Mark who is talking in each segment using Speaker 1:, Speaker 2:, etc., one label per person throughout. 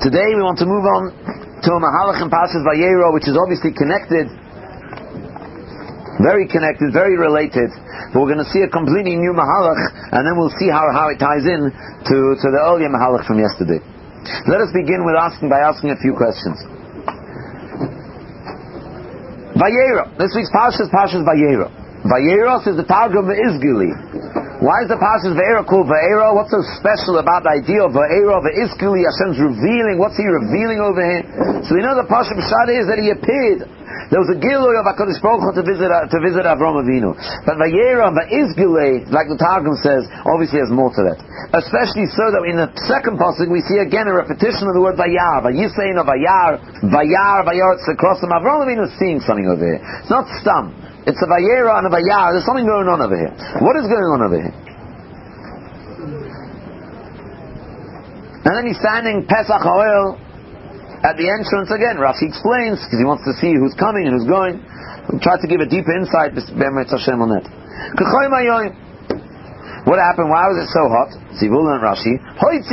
Speaker 1: Today we want to move on to a Mahalach in Parshas Vayera, which is obviously connected, very connected, very related. But we're going to see a completely new Mahalach, and then we'll see how it ties in to the earlier Mahalach from yesterday. Let us begin by asking a few questions. Vayera. This week's Parshas Vayera. Vayera is the Targum of Izgili. Why is the Parshas Vayera called Vayera? What's so special about the idea of Vayera, Izgili? Hashem's revealing. What's He revealing over here? So we know the Parshas Pshat is that He appeared. There was a Gilui of HaKadosh Baruch Hu to visit Avram Avinu. But Vayera, Izgili, like the Targum says, obviously has more to that. Especially so that in the second pasuk we see again a repetition of the word Vayar. Vayisein of Vayar, it's across them. Avram Avinu is seeing something over here. It's not stum. It's a Vayera and a Vayar. There's something going on over here. What is going on over here? And then he's standing Pesach Oil at the entrance again. Rashi explains because he wants to see who's coming and who's going. We'll try to give a deeper insight on that. What happened? Why was it so hot? Zivul and Rashi. The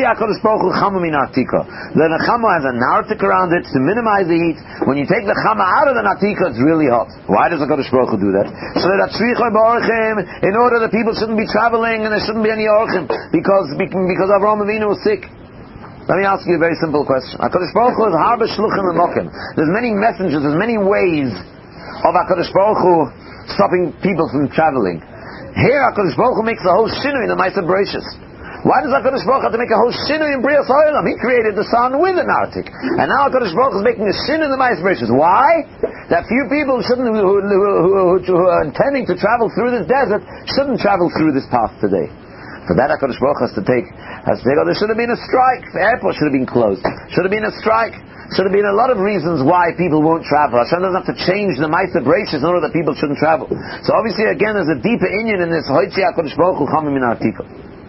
Speaker 1: Nechama has a nartik around it to minimize the heat. When you take the Chama out of the Natika, it's really hot. Why does the HaKadosh Baruch Hu do that? So that in order that people shouldn't be traveling and there shouldn't be any orchim because Avraham Avinu was sick. Let me ask you a very simple question. HaKadosh Baruch Hu is harba shluchim l'mokim. There's many messengers, there's many ways of HaKadosh Baruch Hu stopping people from traveling. Here HaKadosh Baruch Hu makes a whole shinui in the Ma'aser Bereishis. Why does HaKadosh Baruch Hu have to make a whole shinui in Brias Ha'olam? He created the sun with an artik. And now HaKadosh Baruch Hu is making a shinui in the Ma'aser Bereishis. Why? That few people who are intending to travel through this desert shouldn't travel through this path today. For that HaKadosh Baruch Hu has to take, there should have been a strike. The airport should have been closed. Should have been a strike. Should have been a lot of reasons why people won't travel. Hashem doesn't have to change the Ma'aser Bereishis in order that people shouldn't travel. So obviously again there's a deeper inyan in this Hoitzi HaKadosh Baruch Hu Chamim Min Artika.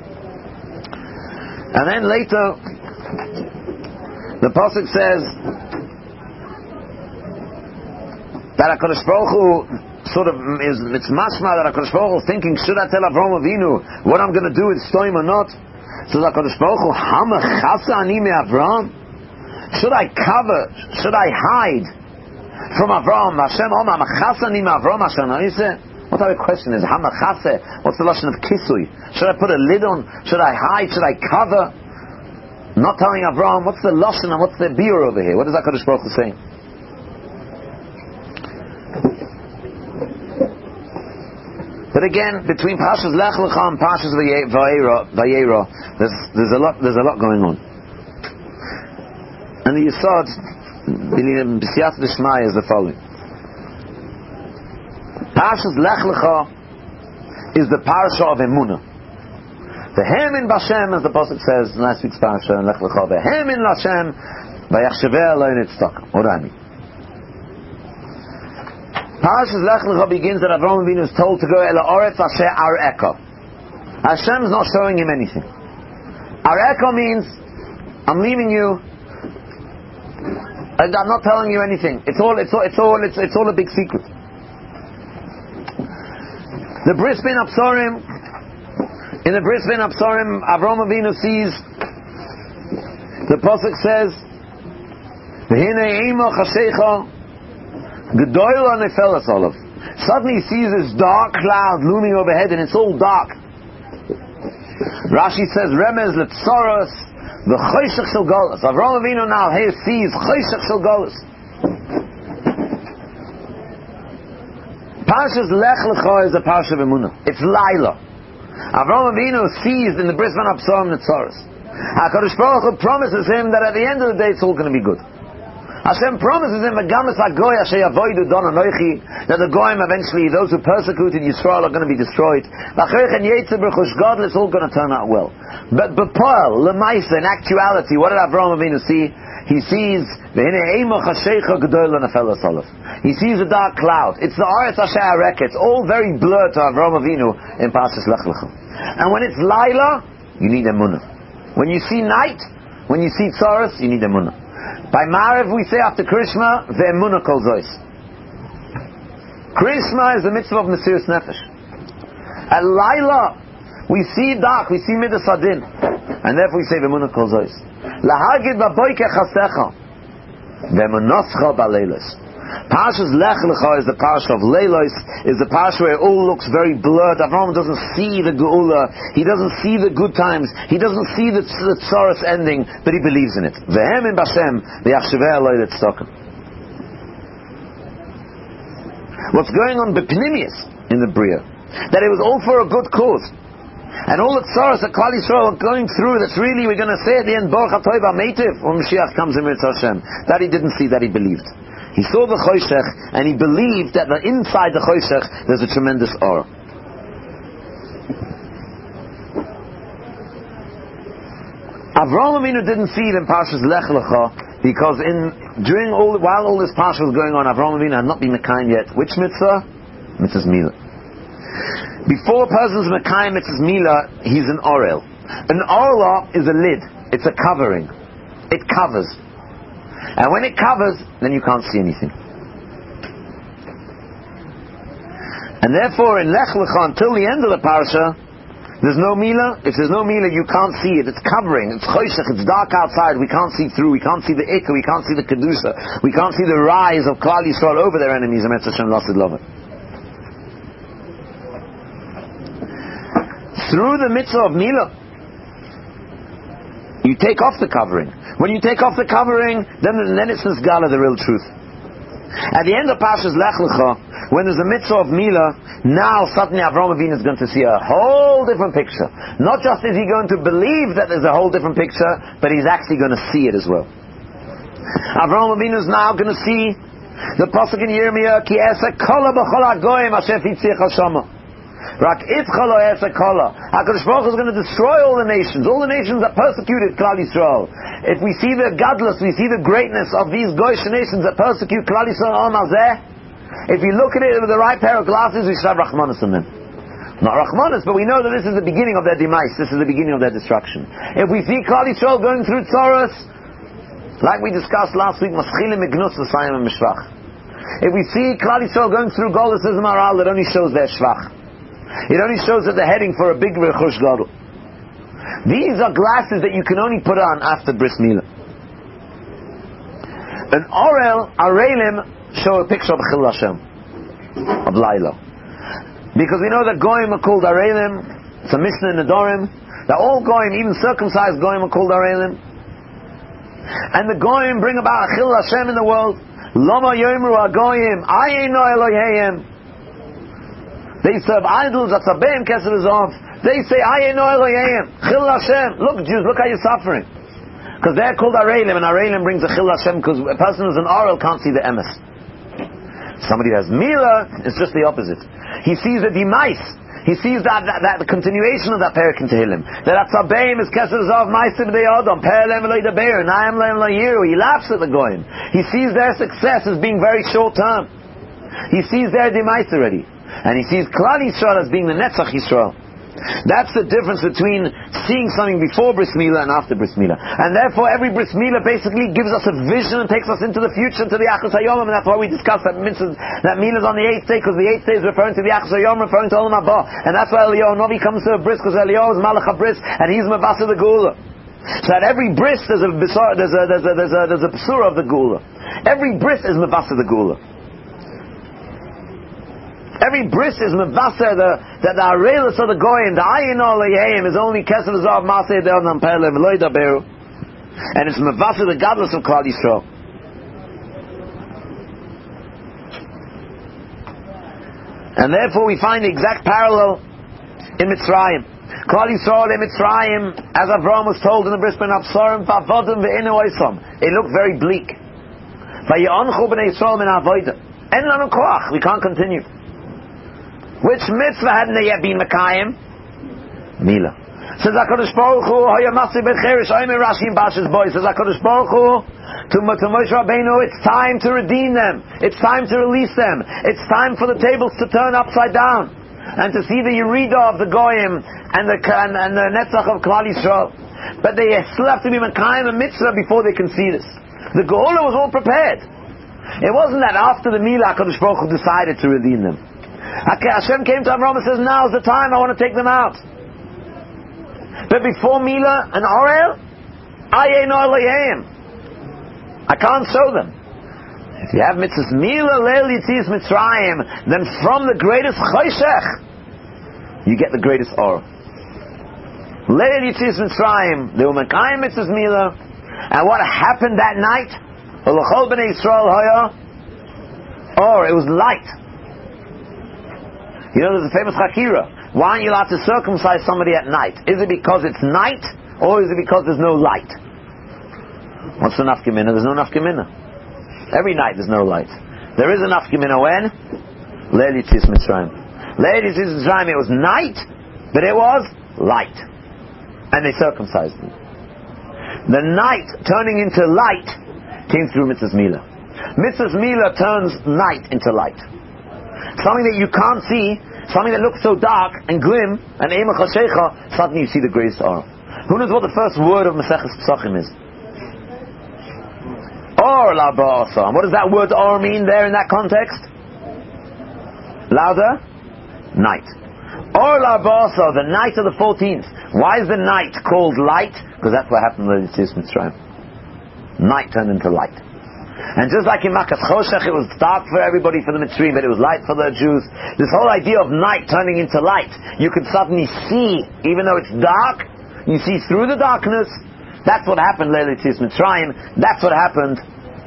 Speaker 1: And then later the pasuk says that HaKadosh Baruch Hu sort of it's mashma that HaKadosh Baruch Hu is thinking, should I tell Avraham Avinu what I'm going to do with Stoim or not? So HaKadosh Baruch Hu Hama Chasa Ani Me Avram. Should I cover? Should I hide from Avram? Hashem Omar Machasa Ani Me Avram Hashem. What type of question is Hamachase? What's the lashon of kisui? Should I put a lid on? Should I hide? Should I cover? Not telling Avram. What's the lashon and what's the biur over here? What is HaKadosh Baruch Hu saying? But again, between Parshas Lech Lecha and Parshas Vayera, there's a lot going on. And the Yisod, B'siyat D'Shmaya, is the following. Parshas Lech Lecha is the Parsha of Emunah. V'hem in Bashem, as the Pasuk says in last week's Parsha, Lech Lecha, V'hem in Lashem, V'yachshaveh Eloi Nitztaka. What do I mean? Parshas Lech Lecha begins that Avraham Avinu is told to go El Ha'oretz Asher Ar'eka. Hashem is not showing him anything. Ar'eka means, I'm leaving you, I'm not telling you anything. It's all a big secret. The Bris Ben Absarim, in the Bris Ben Absarim, Avraham Avinu sees, the pasuk says, V'hinei imo chashecha gedoyla nefelas olav. Suddenly he sees this dark cloud looming overhead, and it's all dark. Rashi says, Remez letzoros the Choshech Shel Golus. Avraham Avinu now here sees Choshech Shel Golus. Parshas Lech Lecha is a Parsha of Emunah. It's Laila. Avraham Avinu sees in the Bris Ben Absarim Netzaros. HaKadosh Baruch Hu promises him that at the end of the day it's all going to be good. Hashem promises him that the Goyim eventually, those who persecuted Yisrael, are going to be destroyed. It's all going to turn out well. But B'Poel, L'maisa, in actuality, what did Avraham Avinu see? He sees he sees a dark cloud. It's the Aretz Asher Ar'eka. It's all very blurred to Avraham Avinu in Parshas Lech Lecha. And when it's Laila, you need Emunah. When you see night, when you see Tzoros, you need Emunah. By Maariv we say after Krishma, Ve'emunah kol zois. Krishma is the mitzvah of Mesiras Nefesh. At Laila, we see dark, we see Midas Adin. And therefore we say v'munah kol zois. Lahagid b'boike chasecha v'munascha b'leilos. Parshas Lech Lecha is the parsha of Leilos, is the parsha where it all looks very blurred. Avraham doesn't see the Geula, he doesn't see the good times, he doesn't see the tsaros ending, but he believes in it. Vehem in Bashem v'yachsheveh aloi letztokim. What's going on b'pnimius in the Bria, that it was all for a good cause. And all the tsaros that Klal Yisrael are going through, that's really, we're going to say at the end, Baruch HaTov HaMeitiv, when Mashiach comes in Mitzvah Hashem. That he didn't see, that he believed. He saw the Choshech, and he believed that inside the Choshech there's a tremendous aura. Avraham Avinu didn't see it in Parshas Lech Lecha, because while all this parsha was going on, Avraham Avinu had not been Mekayim yet. Which mitzvah? Mitzvah's Milah. Before a person's Mekayim Mitzvah's Milah, he's an Orel. An Orel is a lid. It's a covering. It covers. And when it covers, then you can't see anything. And therefore, in Lech Lecha, until the end of the parsha, there's no Milah. If there's no Milah, you can't see it. It's covering. It's choshech. It's dark outside. We can't see through. We can't see the Ikka. We can't see the Kedusha. We can't see the rise of Klal Yisrael over their enemies. Emetz Hashem Lasid Love. Through the mitzvah of Milah, you take off the covering. When you take off the covering, then it's Nisgala, the real truth. At the end of Parshas Lech Lecha, when there's a mitzvah of Milah, now suddenly Avraham Avinu is going to see a whole different picture. Not just is he going to believe that there's a whole different picture, but he's actually going to see it as well. Avraham Avinu is now going to see the pasuk in Yirmiyah, Ki esa kola b'chol hagoyim asher fitzich hashama. Rak itchalo esa kola. HaKadosh Baruch Hu is going to destroy all the nations that persecuted Klal Yisrael. If we see the gadlus, we see the greatness of these Goyish nations that persecute Klal Yisrael al mazeh. If you look at it with the right pair of glasses, we should have Rachmanis on them. Not Rachmanis, but we know that this is the beginning of their demise. This is the beginning of their destruction. If we see Klal Yisrael going through tzoros, like we discussed last week, Maschilim Mignus V'Sayim and Mishvach. If we see Klal Yisrael going through Golus Maral, it only shows their shvach. It only shows that they're heading for a big Rechush Gadol. These are glasses that you can only put on after Bris Milah. An Orel, Arelim, show a picture of Chil Hashem, of Laila. Because we know that Goyim are called Arelim, it's a Mishnah in the Dorim, that all Goyim, even circumcised Goyim, are called Arelim. And the Goyim bring about Chil Hashem in the world. Lama Yomru HaGoyim, Ayeno Eloheihem. They serve idols, Atzabeim Kesef Zov. They say, Ayeno Eloheihem, Chil Hashem. Look, Jews, look how you're suffering. Because they're called Arelim, and Arelim brings a Chil Hashem, because a person who's an Orel can't see the Emes. Somebody who has Milah, it's just the opposite. He sees the demise. He sees that the continuation of that Perek in Tehillim. That Atzabeim is Kesef Zov, Maisib Deyodom, Perelem Eloi Deber, Naim Leim Layiru. He laughs at the Goyim. He sees their success as being very short term. He sees their demise already. And he sees Klal Yisrael as being the Netzach Yisrael. That's the difference between seeing something before Bris Milah and after Bris Milah. And therefore every Bris Milah basically gives us a vision and takes us into the future, to the Achos HaYom, and that's why we discussed that Milah is on the 8th day, because the 8th day is referring to the Achos HaYom, referring to Olam Haba. And that's why Eliyahu Novi comes to a bris, because Eliyahu is Malach HaBris, and he's Mavasa the Geula. So at every bris there's a Besura of the Geula. Every bris is Mavasa the Geula. Every bris is mevasser that the arelis of the goyim, the ayin olayim, is only kesef zav maseh de'odam perle v'loy daberu, and it's mevasser the godless of Klal Yisrael. And therefore we find the exact parallel in Mitzrayim. Klal Yisrael in Mitzrayim, as Avraham was told in the bris ben Absarim, v'avodim ve'inu oisam. It looked very bleak. V'yonchu b'nei Yisrael min avodah. En lanu koach. We can't continue. Which mitzvah hadn't they yet been Mekayim? Milah. Says HaKadosh Baruch Hu, Hayamasi Becherish, Omer Rashi in Bash's boy. Says HaKadosh Baruch Hu, to Moshe Rabbeinu, it's time to redeem them. It's time to release them. It's time for the tables to turn upside down. And to see the Yerida of the Goyim and the Netzach of Klal Yisrael. But they still have to be Mekayim and mitzvah before they can see this. The Geula was all prepared. It wasn't that after the Milah HaKadosh Baruch Hu decided to redeem them. Hashem came to Avraham and says, now's the time, I want to take them out. But before Mila and Orel, I can't show them. If you have mitzvahs Mila, Leil Yitzias Mitzrayim, then from the greatest Choshech, you get the greatest Or. Leil Yitzias Mitzrayim, they were Mekayim mitzvahs Mila, and what happened that night? L'chol b'nei Yisrael hoya Or, it was light. You know, there's a famous Chakira. Why aren't you allowed to circumcise somebody at night? Is it because it's night, or is it because there's no light? What's the nafkamina? There's no nafkamina. Every night there's no light. There is a nafkamina when? Leil Yitzias Mitzrayim. Leil Yitzias Mitzrayim, it was night, but it was light. And they circumcised them. The night turning into light came through Mitzvahs Mila. Mitzvahs Mila turns night into light. Something that you can't see, something that looks so dark and glim, and Eimach HaShecha, suddenly you see the greatest Or. Who knows what the first word of Maseches Pesachim is? Or la ba'asa. What does that word Or mean there in that context? Louder? Night. Or la ba'asa, the night of the 14th. Why is the night called light? Because that's what happened in Yitzias Mitzrayim. Night turned into light. And just like in Makas Choshech, it was dark for everybody, for the Mitzrayim, but it was light for the Jews. This whole idea of night turning into light, you can suddenly see, even though it's dark, you see through the darkness. That's what happened, Leil Yitzias Mitzrayim. That's what happened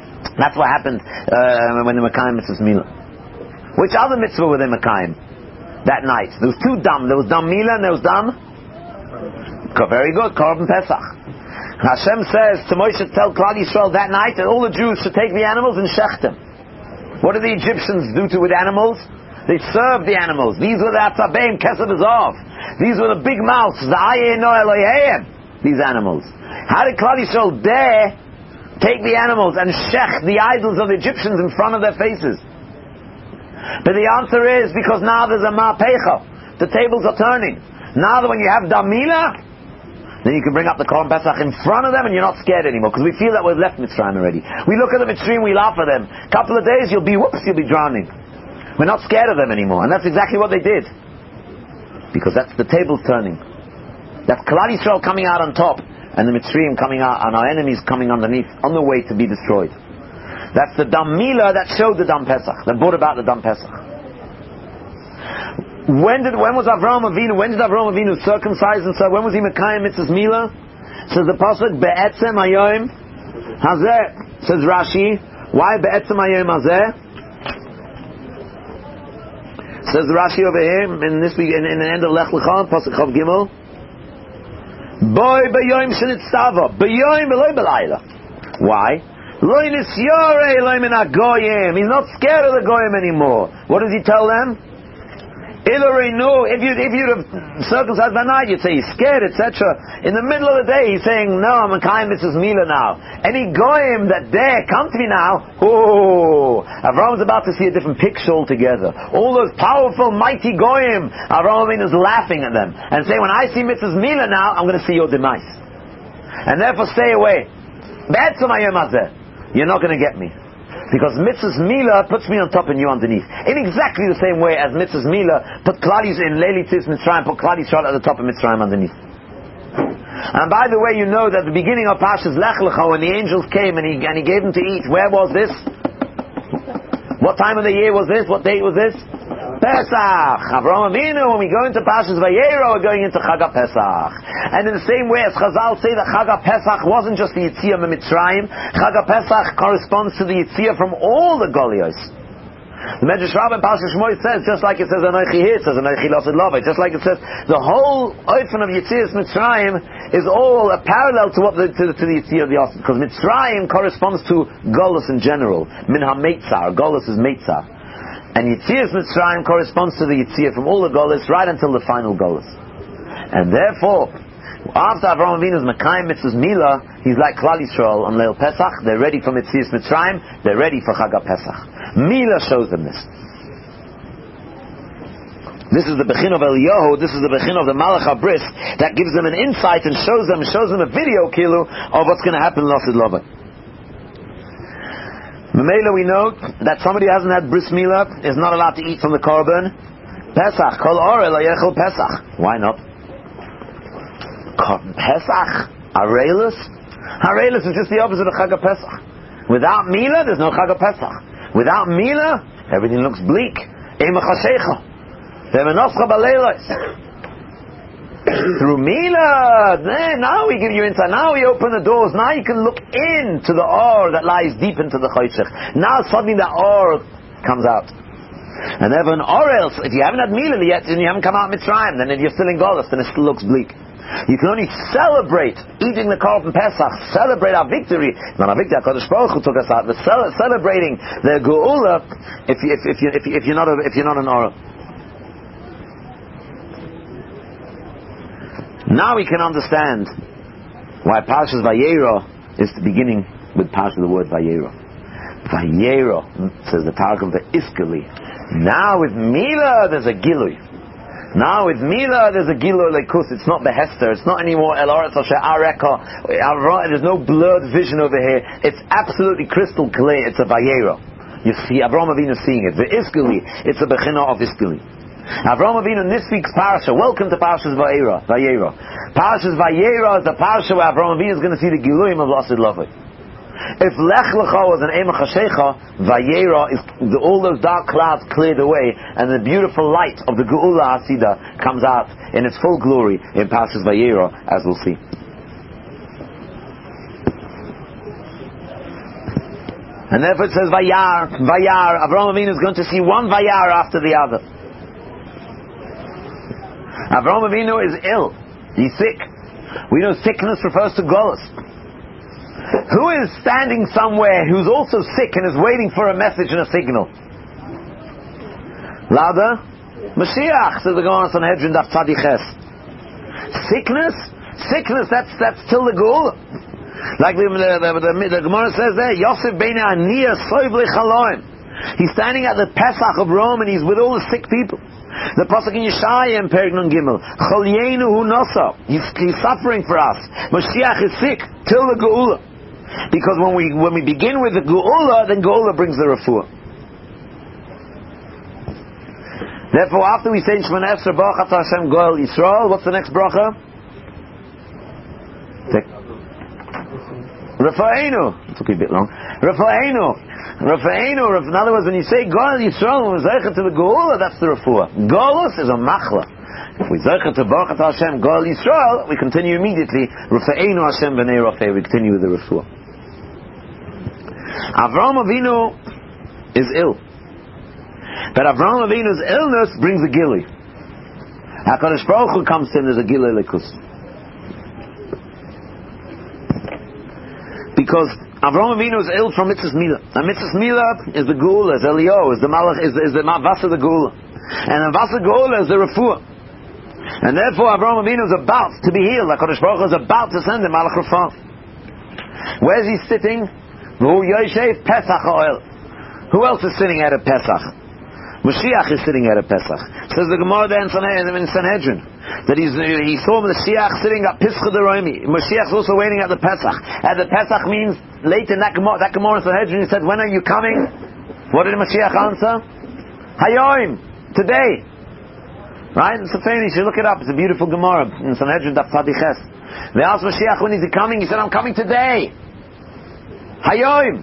Speaker 1: when the Mekayim mitzvahs Mila. Which other mitzvah were they Mekayim that night? There was two Dam. There was Dam Mila and there was Dam. Very good, Korban Pesach. Hashem says to Moshe, tell Klal Yisrael that night that all the Jews should take the animals and shech them. What did the Egyptians do with animals? They served the animals. These were the Atzabeim, Kesef Azov. These were the big mouths, the Ayeno Elohim. These animals. How did Klal Yisrael dare take the animals and shech the idols of the Egyptians in front of their faces? But the answer is because now there's a ma'pecha. The tables are turning. Now that when you have Damila, then you can bring up the Korban Pesach in front of them and you're not scared anymore, because we feel that we've left Mitzrayim already. We look at the Mitzrayim, we laugh at them. Couple of days you'll be drowning. We're not scared of them anymore. And that's exactly what they did. Because that's the tables turning. That's Klal Yisrael coming out on top and the Mitzrayim coming out and our enemies coming underneath on the way to be destroyed. That's the Dam Mila that showed the Dam Pesach, that brought about the Dam Pesach. When was Avraham Avinu? When did Avraham Avinu circumcise himself? When was he Mekayim Mitzvahs Mila? Says the pasuk Be'etzem Hayom Hazeh. Says Rashi, why Be'etzem Hayom Hazeh? Says Rashi over here in the end of Lech Lecha, pasuk Chav Gimel. Boy Be'yom Shenitzava Be'yom Be'loy Be'layla. Why? Loy Nisyore Elohim in HaGoyim. He's not scared of the Goyim anymore. What does he tell them? If you'd have circumcised by night, you'd say he's scared, etc. In the middle of the day, he's saying, no, I'm a Mekayim mitzvahs Mila now. Any goyim that dare come to me now, Avram's about to see a different picture altogether. All those powerful, mighty goyim, Avram is laughing at them and saying, when I see mitzvahs Mila now, I'm going to see your demise. And therefore stay away. You're not going to get me. Because Mitzvahs Mila puts me on top and you underneath. In exactly the same way as Mitzvahs Mila put Klal Yisrael in Leil Yitzias Mitzrayim, put Klal Yisrael at the top and Mitzrayim underneath. And by the way, you know that the beginning of Parshas Lech Lecha, when the angels came and he gave them to eat, where was this? What time of the year was this? What date was this? Pesach. Avraham Avinu, when we go into Parshas Vayera, we're going into Chag Pesach. And in the same way as Chazal say that Chag Pesach wasn't just the Yitzia from Mitzrayim, Chag Pesach corresponds to the Yitzia from all the Golios. The Medrash Rabbah in Parshas Shmos says, just like it says Anochi here, it says Anochi Lasid Lovei, just like it says, the whole Oifen of Yitzias Mitzrayim is all a parallel to what to the Yitzia of the Osir, because Mitzrayim corresponds to Golos in general. Min HaMeitzar, Golos is Meitzar. And Yitzias Mitzrayim corresponds to the Yitzia from all the Golos right until the final Golos. And therefore, after Avraham Avinu's Mekayim Mitzvahs Mila, he's like Klal Yisrael on Leil Pesach. They're ready for Yitzias Mitzrayim. They're ready for Chag Pesach. Mila shows them this. This is the Bechin of Eliyahu. This is the Bechin of the Malach HaBris that gives them an insight and shows them a video kilu of what's going to happen in Lasid Lovei. Memela, we know that somebody who hasn't had bris milah is not allowed to eat from the korban. Pesach, kol orel yechol Pesach. Why not? Korban Pesach, Arelis. Arelis is just the opposite of Chag Pesach. Without Mila, there's no Chag Pesach. Without Mila, everything looks bleak. Ema Chashecha. Ve'menoscha Baleilos. Through Mila, now we give you insight. Now we open the doors. Now you can look into the Or that lies deep into the Choshech. Now suddenly the Or comes out. And therefore, or else, if you haven't had Mila yet and you haven't come out Mitzrayim, then if you're still in Golus, then it still looks bleak. You can only celebrate eating the Korban Pesach, celebrate our victory. Not our victory, HaKadosh Baruch Hu took us out. But celebrating the Geula if you're not an Or. Now we can understand why Parshas Vayera is the beginning with the word Vayera. Vayera, says the Targum, the Iskali. Now with Mila there's a Gilui. Now with Mila there's a Gilui Lekus. It's not Behester. It's not anymore El Oretz Asher Areka. There's no blurred vision over here. It's absolutely crystal clear. It's a Vayera. You see Avraham Avinu seeing it. The Iskali. It's a Bechina of Iskali. Avraham Avinu in this week's parasha. Welcome to Parashas Vayera. Parashas Vayera is the parasha where Avraham Avinu is going to see the Giluim of Lasid Lavai. If Lech Lecha was an Ema Chashecha, Vayera is all those dark clouds cleared away, and the beautiful light of the Geula Hasidah comes out in its full glory in Parashas Vayera, as we'll see. And therefore it says Vayar. Avraham Avinu is going to see one Vayar after the other. Avraham Avinu is ill. He's sick. We know sickness refers to Golus. Who is standing somewhere who's also sick and is waiting for a message and a signal? Louder? Mashiach, says the Gemara Sanhedrin Daf Tzadiches. Sickness, that's till the Geula. Like the Gemara says there, Yosef Bein Aniyah Soiv L'Chaloim. He's standing at the Pesach of Rome and he's with all the sick people. The Pasuk in Yeshaya in Perek Nun Gimel, Cholyenu Hu Nosa. He's suffering for us. Mashiach is sick till the Geula. Because when we begin with the Geula, then Geula brings the refuah. Therefore, after we say Shemona Esrei Baruch Atah Hashem Goel Yisrael, what's the next bracha? Rafa'enu. It took a bit long. Rafa'enu. In other words, when you say Goel Yisrael, when we zeicha to the Geula, that's the refuah. Golus is a machla. If we zeicha to Baruch Atah Hashem Goel Yisrael, we continue immediately. Rafa'enu Hashem B'nei Rafa'e. We continue with the refuah. Avraham Avinu is ill. But Avraham Avinu's illness brings a Gilui. HaKadosh Baruch Hu comes to him, there's a Gilui Lekus. Because Avraham Avinu is ill from Mitzvahs Mila. And Mitzvahs Mila is the Geula, is Eliyahu, is the Malach, is the Vasa the Geula. And the Vasa Geula is the Refuah. And therefore Avraham Avinu is about to be healed. HaKadosh Baruch Hu is about to send him Malach Rafah. Where is he sitting? Who Yosef Pesach Oil. Who else is sitting at a Pesach? Mashiach is sitting at a Pesach. Says the Gemara there in Sanhedrin that he saw Mashiach sitting at Pischa de Romi. Mashiach is also waiting at the Pesach. At the Pesach means late in that Gemara in Sanhedrin. He said, "When are you coming?" What did Mashiach answer? Hayoim, today. Right? It's a famous. You should look it up. It's a beautiful Gemara in Sanhedrin Daf Tzadiches. They asked Mashiach, "When is he coming?" He said, "I'm coming today." Hayoim.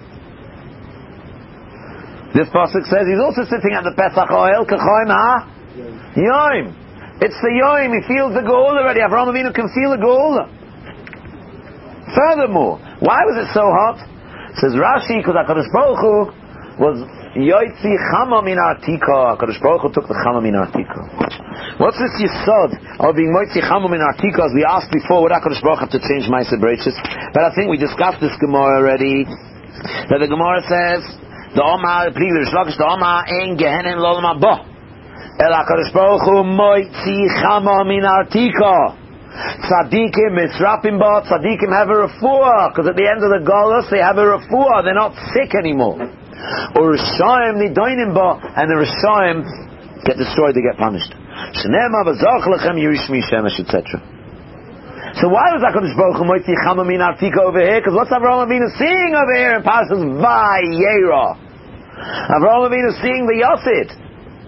Speaker 1: This pasuk says he's also sitting at the Pesach oil. Kachoim ha Yoim. It's the Yoim. He feels the Geula already. Avraham Avinu can feel the Geula. Furthermore, why was it so hot? Says Rashi, because HaKadosh Baruch Hu was Yoitzi Chama Min Artika. HaKadosh Baruch Hu took the Chama Min Artika. What's this Yisod of being Yoitzi Chama Min Artika? As we asked before, would HaKadosh Baruch Hu have to change Ma'aseh Bereishis? But I think we discussed this Gemara already. That the Gemara says, the Omar, please, the Omar ain't Gehenim L'Olam Haba. El HaKadosh Baruch Hu Moitzi Chama Min Artika. Tzadikim Mitzrapim Ba. Tzadikim have a refuah, because at the end of the Golus they have a refuah. They're not sick anymore. Or Rishayim Nidoinim Ba, and the Rishayim get destroyed, they get punished. Shnema V'Zach Lechem Yirishmi Shemesh, etc. So why was HaKadosh Baruch Hu Moitzi Chama Min Artika over here? Because what's Avraham Avinu seeing over here in Parashas Vayera? Avraham Avinu is seeing the Yosid.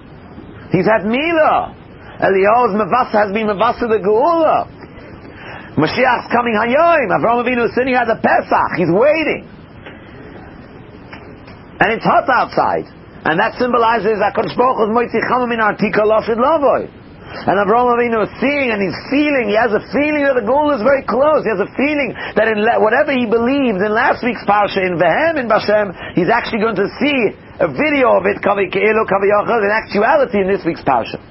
Speaker 1: He's had Mila. Eliyahu's Mavasa has been Mavasa the Geula. Mashiach's coming Hayoim. Avraham Avinu is sitting at the Pesach. He's waiting. And it's hot outside. And that symbolizes that Kodesh Baruch Hu is Moitzi Chama min Artika Lashid Lavoi. And Avraham Avinu is seeing and he's feeling, he has a feeling that the goal is very close. He has a feeling that in whatever he believed in last week's Parsha, in Vehem, in Bashem, he's actually going to see a video of it, Kavi Ke'elu, Kavi Yachad, in actuality in this week's Parsha.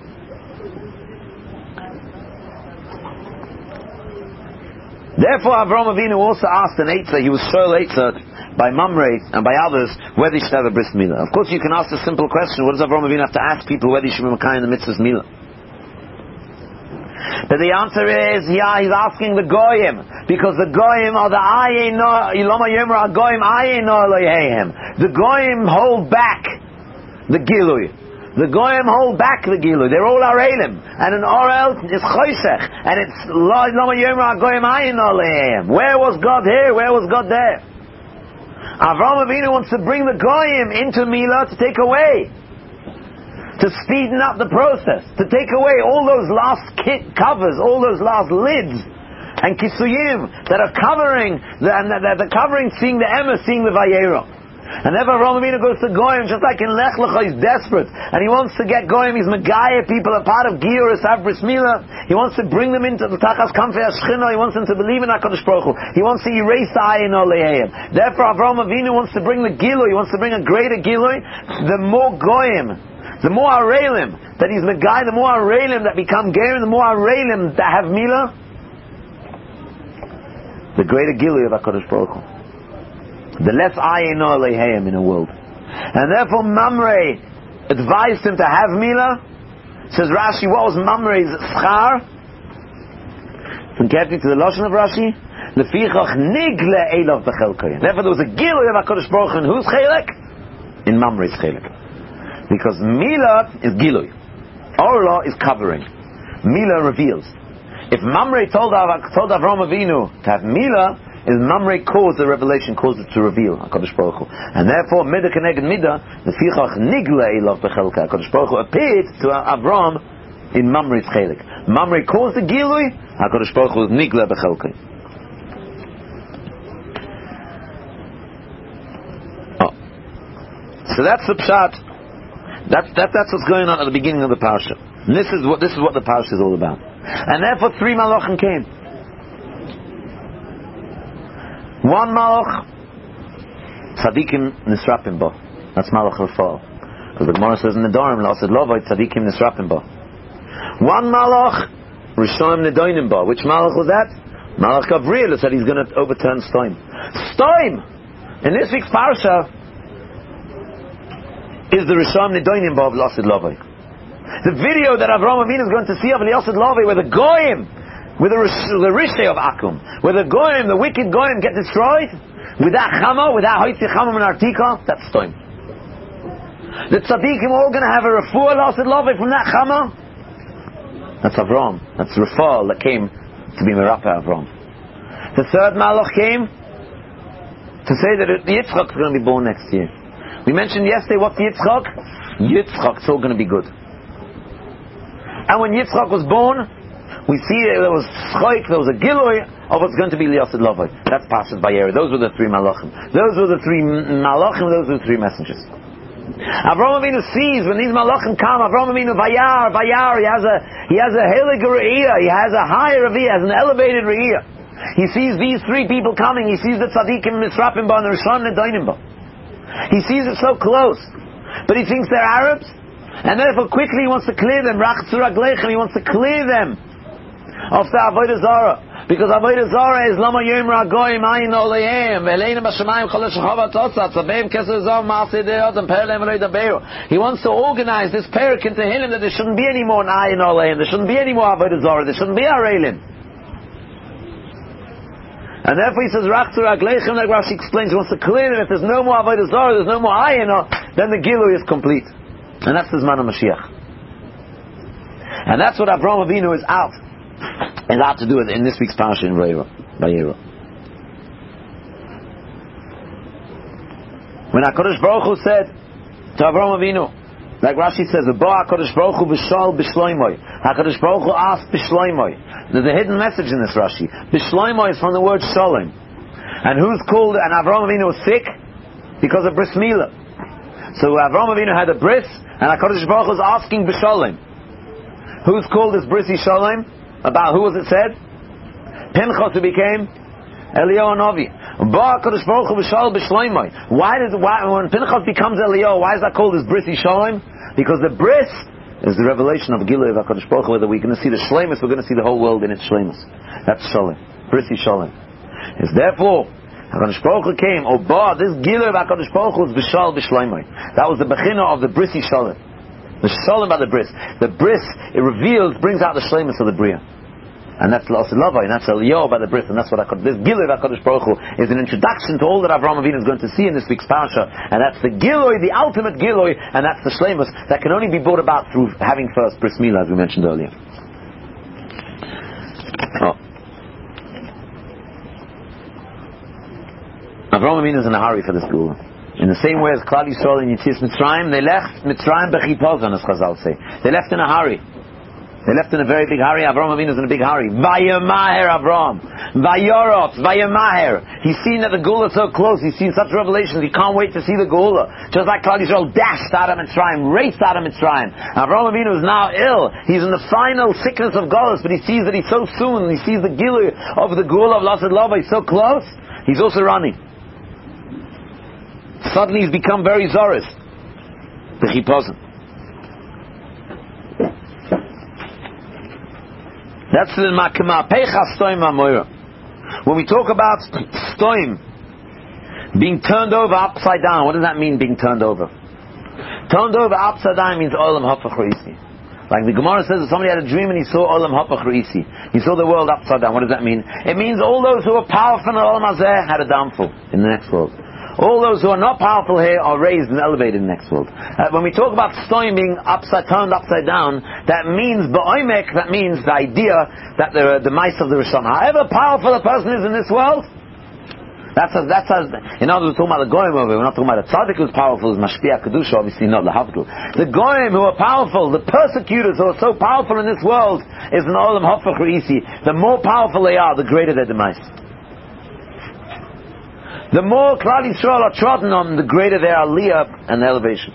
Speaker 1: Therefore, Avraham Avinu also asked an Eitzah, he was Shoel Eitzah by Mamre and by others, whether he should have a bris milah. Of course, you can ask a simple question: what does Avraham Avinu have to ask people whether he should be Mekayim in the mitzvah's milah? But the answer is, yeah, he's asking the Goyim, because the Goyim are the Iloma Yemra Goyim Ayeno Elohim. The Goyim hold back the Gilui. The Goyim hold back the Gilui. They're all Arelim. And an Orel is Choshech. And it's Lama Yomra Goyim Ayin Aleim. Where was God here? Where was God there? Avraham Avinu wants to bring the Goyim into Milah to take away. To speeden up the process. To take away all those last covers, all those last lids and Kisuyim that are covering, the covering seeing the Emes, seeing the Vayera. And therefore Avraham Avinu goes to Goyim, just like in Lech Lecha, he's desperate. And he wants to get Goyim, he's Megaya people, a part of Giyur, Esav Bris Milah. He wants to bring them into the Tachas Kamfei HaShechina, he wants them to believe in HaKadosh Baruch Hu. He wants to erase Ayin Oleheim. Therefore Avraham Avinu wants to bring the Gilui, he wants to bring a greater Gilui. The more Goyim, the more Arelim that he's Megaya, the more Arelim that become Gerim, the more Arelim that have Milah, the greater Gilui of HaKadosh Baruch Hu. The less ayin aleihim in a world. And therefore Mamre advised him to have Milah. Says Rashi, what was Mamre's schar? From carefully to the Lashon of Rashi, Lefichach nigle elav bechelkoyin. Therefore there was a Gilui of HaKadosh Baruch Hu in whose chelek? In Mamre's chelek. Because Milah is Gilui. Orla is covering. Milah reveals. If Mamre told Avraham Avinu to have Milah, is Mamre caused the revelation, caused it to reveal HaKadosh Baruch Hu. And therefore, Midah Keneged Midah, the Fichach Nigla Elav Bechelka. HaKadosh Baruch Hu appeared to Avram in Mamre's Chelik. Mamre caused the Gilui, HaKadosh Baruch Hu Nigla Bechelka. So that's the pshat. That's what's going on at the beginning of the parsha. And this is what the parsha is all about. And therefore, 3 malachim came. One malach, tzadikim nisrapim bo. That's malach Rafal. Because the Gemara says in the Dorim, L'asad Lovay, tzadikim nisrapim bo. One malach, Rishonim nedoinim bo. Which malach was that? Malach Gabriel said he's going to overturn Stoim. Stoim! In this week's parsha, is the Rishonim nedoinim bo of L'asad Lovay. The video that Avraham Avinu is going to see of L'asad Lovay, where the Goyim, with the Rishay of Akum, where the Goyim, the wicked Goyim get destroyed, without Chama, without Hoitzi Chama and Artika, that's Stoim. The Tzadikim all going to have a refuah lasted love from that Chama. That's Avram. That's Rafal that came to be Merapa Avram. The third Malach came to say that the Yitzchak is going to be born next year. We mentioned yesterday what's Yitzchak? Yitzchak, it's all going to be good. And when Yitzchak was born, we see there was Schoik, there was a Gilui of what's going to be Liyasid Lovay. That's Pashat Vayera. Those were the 3 Malachim. Those were the 3 Malachim, those were the 3 messengers. Avraham Avinu sees when these Malachim come, Avraham Avinu Vayar, he has a Helig Re'iyah, he has a higher Re'iyah, has an elevated Re'iyah. He sees these 3 people coming, he sees the Tzadikim Misrapim Ba and the Rishon Nedoinim Ba. He sees it so close, but he thinks they're Arabs, and therefore quickly he wants to clear them, Rachtzur Aglechem, he wants to clear them of the Avodah Zarah, because Avodah Zarah is Lama Yomra Goyim Ayin Oleim Veleinu Bashamayim Chol Shechava Totzat Zabeim Keser Zor Maaseh Deot and Perlem Eloi Daberu. He wants to organize this parak into him that there shouldn't be any more Ayin Oleim, there shouldn't be any more Avodah Zarah, there shouldn't be Arelim. And therefore he says Rachtzur Aglechem, like Rashi explains, he wants to clear them. If there's no more Avodah Zarah, there's no more Ayin, then the Gilui is complete. And that's the Zman of Mashiach. And that's what Avraham Avinu is out to do in this week's parsha in Vayera. When HaKadosh Baruch Hu said to Avraham Avinu, Like Rashi says, HaKadosh Baruch Hu b'shal b'shloimoi. HaKadosh Baruch Hu asked b'shloimoi. There's a hidden message in this Rashi. B'shloimoi is from the word shalom. And who's called, and Avraham Avinu was sick? Because of bris milah. So Avraham Avinu had a bris, and HaKadosh Baruch Hu was asking b'shalom. Who's called this brisi shalom? About who was it said? Pinchas, who became Eliyahu Novi. Why when Pinchas becomes Eliyahu, why is that called this brisi shalom? Because the bris is the revelation of Gilui of HaKadosh Baruch Hu, whether we're going to see the shleimus, we're going to see the whole world in its shleimus. That's shalom, brisi shalom. It's therefore HaKadosh Baruch Hu came. This Gilui of HaKadosh Baruch Hu is b'shal b'shleimai. That was the bechina of the brisi shalom. The shalom by the bris. The bris, it reveals, brings out the shleimus of the bria. And that's L'Aseh Lavai, and that's Eliyahu by the bris, and that's what this Gilui of HaKadosh Baruch Hu is an introduction to all that Avraham Avinu is going to see in this week's parasha, and that's the Gilui, the ultimate Gilui, and that's the shleimus that can only be brought about through having first bris milah, as we mentioned earlier. Avraham Avinu is in a hurry for this Gilui. In the same way as Klal Yisrael and Yetzias Mitzrayim, they left Mitzrayim b'chipazon, as Chazal say. They left in a hurry. They left in a very big hurry. Avraham Avinu is in a big hurry. Vayemaher Avraham. Vayorot. Vayemaher. He's seen that the Geula is so close. He's seen such revelations. He can't wait to see the Geula. Just like Klal Yisrael dashed out of Mitzrayim, raced out of Mitzrayim. Avraham Avinu is now ill. He's in the final sickness of Golus, but he sees that he's so soon. He sees the Gilui of the Geula of L'Aseh Lavai so close. He's also running. Suddenly he's become very Zoris. The Chipazon. That's the Makama Pecha Stoim Amoira. When we talk about Stoim being turned over upside down, what does that mean, being turned over? Turned over upside down means Olam Hapach Reisi. Like the Gemara says, if somebody had a dream and he saw Olam Hapach Reisi, he saw the world upside down. What does that mean? It means all those who are powerful in Olam Hazeh had a downfall in the next world. All those who are not powerful here are raised and elevated in the next world. When we talk about Stoim being turned upside down, that means Ba'omek, that means the idea that the mice of the Rishon, however powerful a person is in this world, that's in other words, we're talking about the Goyim over here. We're not talking about the Tzaddik who's powerful, is Mashpia Kedusha, obviously not the Havdul. The Goyim who are powerful, the persecutors who are so powerful in this world, is an Olam Hapach Reisi. The more powerful they are, the greater their demise. The more Klal Yisrael are trodden on, the greater their aliyah and elevation.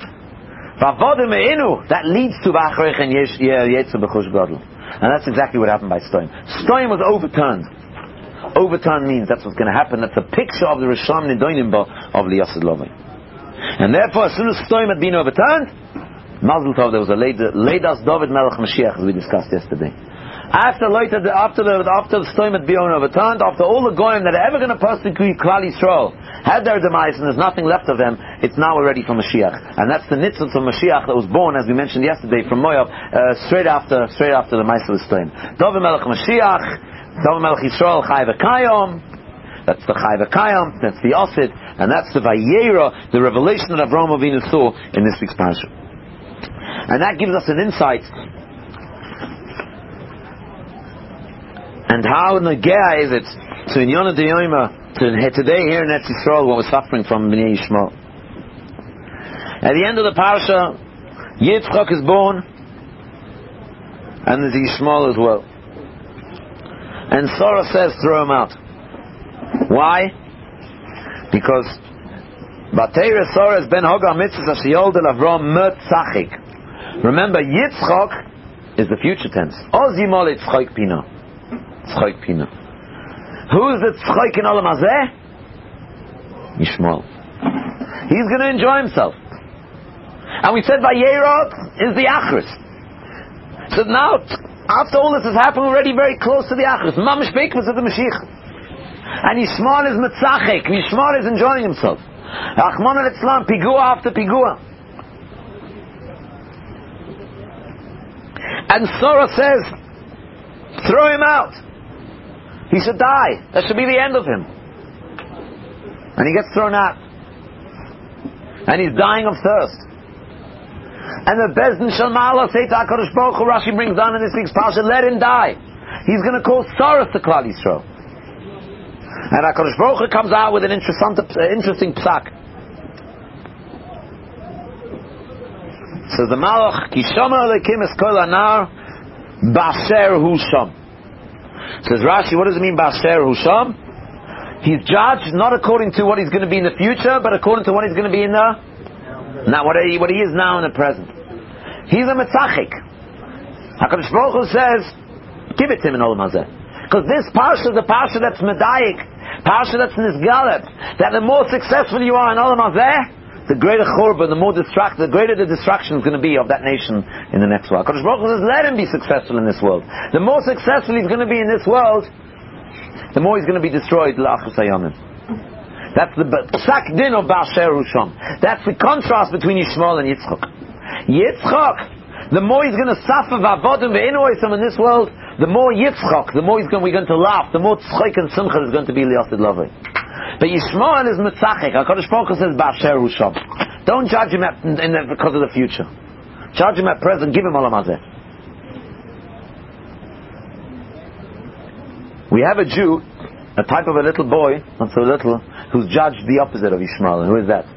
Speaker 1: That leads to B'achrech and Yetzer B'chush Gadol. And that's exactly what happened by Stoim. Stoim was overturned. Overturned means that's what's going to happen. That's a picture of the Rishon Nidonim of L'Aseh Lavai. And therefore, as soon as Stoim had been overturned, Mazel Tov, there was a Leidas David Melech Mashiach, as we discussed yesterday. After the Stoim had been overturned, after all the Goyim that are ever going to persecute Klal Yisrael had their demise and there's nothing left of them, it's now ready for Mashiach. And that's the Nitzvah of Mashiach that was born, as we mentioned yesterday, from Moab, straight after the Maaseh Stoim. David Melech Mashiach, David Melech Yisrael, Chai V'Kayom, that's the Chai V'Kayom, that's the Osid, and that's the Vayera, the revelation that Avraham Avinu saw in this week's parasha. And that gives us an insight. And how negea is it to in Yonah Deyoima, to today here in Eretz Yisrael, what we're suffering from Bnei Yishmael. At the end of the parasha, Yitzchak is born, and there's Yishmael as well. And Sarah says, throw him out. Why? Because Batera Sarah has been Hogar Mitzvah Sheyol del Avram Mertzachik. Remember, Yitzchak is the future tense. Oz Yimol Yitzchak Pina. Tzchok Pina. Who's the Tzchok in Olam Hazeh? Yishmael. He's going to enjoy himself. And we said Vayerot is the Achris. So now, after all this has happened, we're already very close to the Achris. Mamish Beikvus of the Mashiach. And Yishmael is Metzachik. Yishmael is enjoying himself. Achmon al-Islam, Pigua after Pigua. And Sarah says, throw him out. He should die. That should be the end of him. And he gets thrown out. And he's dying of thirst. And the Bezdin Shalmala say to HaKadosh Baruch Hu, Rashi brings down in this week's parasha, let him die. He's going to cause sorrow to Klal Yisrael. And HaKadosh Baruch Hu comes out with an interesting psak. Says the Malach, Kishama Elokim es kol anar Basher Hu Sham. Says Rashi, what does it mean Basher Hu Sham? He's judged not according to what he's going to be in the future, but according to what he's going to be in the now what he is now in the present. He's a Metzachik. HaKadosh Baruch Hu says, give it to him in Olam Hazeh. Because this parsha is a parsha that's medayik, parsha that's nisgalet, that the more successful you are in Olam Hazeh, the greater churban, the greater the destruction is going to be of that nation in the next world. HaKadosh Baruch Hu says, let him be successful in this world. The more successful he's going to be in this world, the more he's going to be destroyed. That's the psak din of Basher Hu Sham. That's the contrast between Yishmael and Yitzchak. Yitzchak, the more he's going to suffer v'avodim ve'inoisam in this world, the more Yitzchak, the more we're going to laugh, the more tzchok and simcha is going to be liyasid lavei. But Yishmael is mitzachik. HaKadosh Baruch Hu says Basher Hu Sham. Don't judge him because of the future. Judge him at present. Give him Olam Hazeh. We have a Jew, a type of a little boy, not so little, who's judged the opposite of Yishmael. And who is that?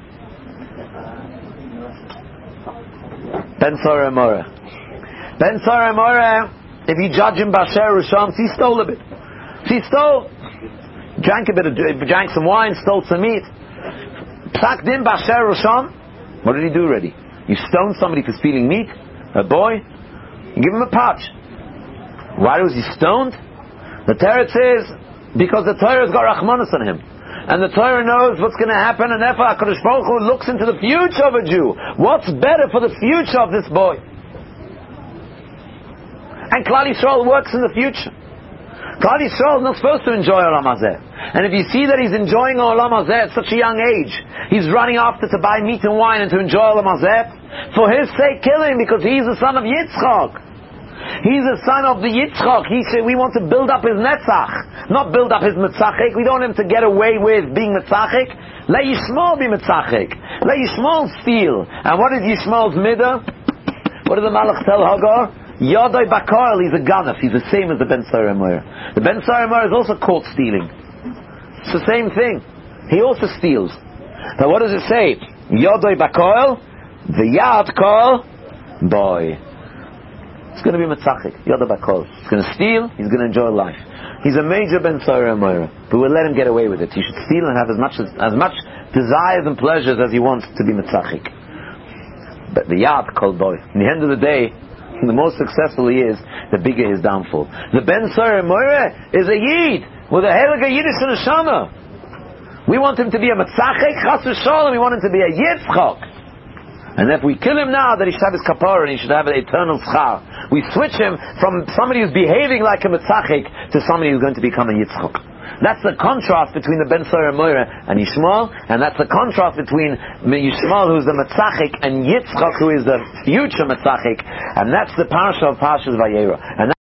Speaker 1: Ben Sora Amora. Ben Sora Amora, if you judge him Basher Hu Sham, he stole a bit. He stole. Drank some wine, stole some meat. Psak din Basher Hu Sham. What did he do already? You stoned somebody for stealing meat? A boy? You give him a patch. Why was he stoned? The Torah says, because the Torah has got Rachmanis on him. And the Torah knows what's going to happen, and therefore HaKadosh Baruch Hu looks into the future of a Jew. What's better for the future of this boy? And Klal Yisrael works in the future. Klal Yisrael is not supposed to enjoy Olam Hazeh. And if you see that he's enjoying Olam Hazeh at such a young age, he's running after to buy meat and wine and to enjoy Olam Hazeh, for his sake kill him, because he's the son of Yitzchak. He's the son of the Yitzchak. He said, we want to build up his Netzach, not build up his Metzachik. We don't want him to get away with being Metzachik. Let Yishmael be Metzachik. Let Yishmael steal. And what is Yishmael's midah? What does the Malach tell Hagar? Yadai Bakar, he's a ganef. He's the same as the Ben Sora Amora. The Ben Sora Amora is also caught stealing. It's the same thing. He also steals. But what does it say? Yadai Bakar, the Yad Kol, boy. It's going to be Metzachik. Yada Bakol. He's going to steal. He's going to enjoy life. He's a major Ben Sora Amora. But we'll let him get away with it. He should steal and have as much desires and pleasures as he wants to be Metzachik. But the Yad Kol boy. In the end of the day, the more successful he is, the bigger his downfall. The Ben Sora Amora is a Yid with a Heilige Yiddish Neshama. We want him to be a Metzachik. Chas v'sholom. We want him to be a Yitzchak. And if we kill him now, that he should have his kapara and he should have an eternal schar. We switch him from somebody who's behaving like a Metzachik to somebody who's going to become a Yitzchak. That's the contrast between the Ben Sora Amora and Yishmael, and that's the contrast between Yishmael, who's the Metzachik, and Yitzchak, who is the future Metzachik, and that's the parasha of Parshas Vayera. And